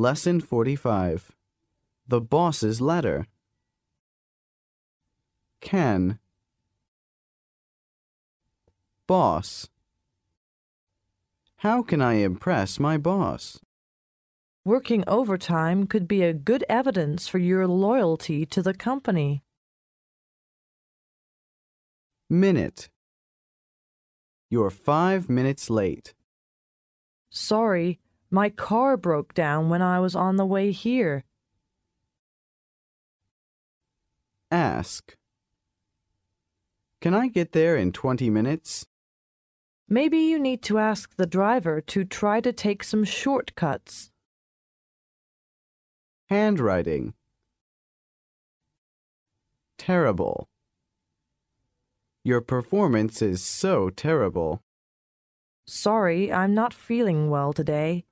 Lesson 45. The Boss's Letter. Can. Boss. How can I impress my boss? Working overtime could be a good evidence for your loyalty to the company. Minute. You're 5 minutes late. Sorry, my car broke down when I was on the way here. Ask. Can I get there in 20 minutes? Maybe you need to ask the driver to try to take some shortcuts. Handwriting. Terrible. Your performance is so terrible. Sorry, I'm not feeling well today.